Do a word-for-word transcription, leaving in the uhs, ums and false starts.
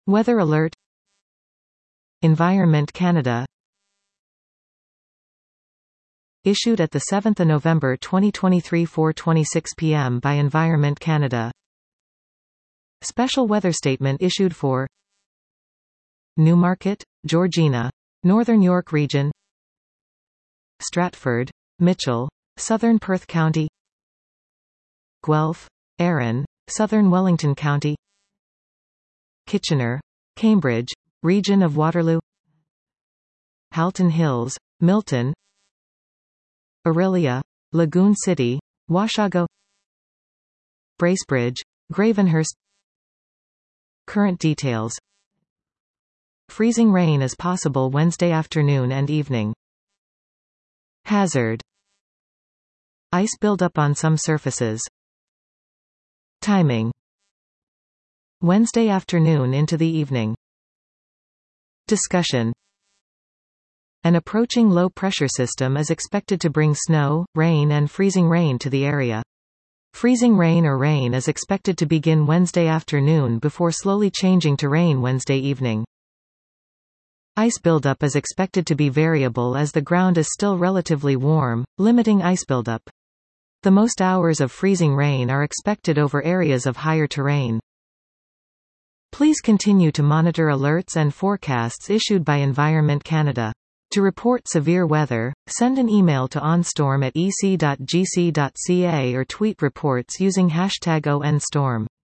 Weather alert. Environment Canada. Issued at the seventh of November twenty twenty-three, four twenty-six p m by Environment Canada. Special weather statement issued for Newmarket, Georgina, Northern York Region, Stratford, Mitchell, Southern Perth County, Guelph, Arran, Southern Wellington County, Kitchener, Cambridge, Region of Waterloo, Halton Hills, Milton, Orillia, Lagoon City, Washago, Bracebridge, Gravenhurst. Current details. Freezing rain is possible Wednesday afternoon and evening. Hazard. Ice buildup on some surfaces. Timing. Wednesday afternoon into the evening. Discussion. An approaching low-pressure system is expected to bring snow, rain and freezing rain to the area. Freezing rain or rain is expected to begin Wednesday afternoon before slowly changing to rain Wednesday evening. Ice buildup is expected to be variable as the ground is still relatively warm, limiting ice buildup. The most hours of freezing rain are expected over areas of higher terrain. Please continue to monitor alerts and forecasts issued by Environment Canada. To report severe weather, send an email to onstorm at e c dot g c dot c a or tweet reports using hashtag O N storm.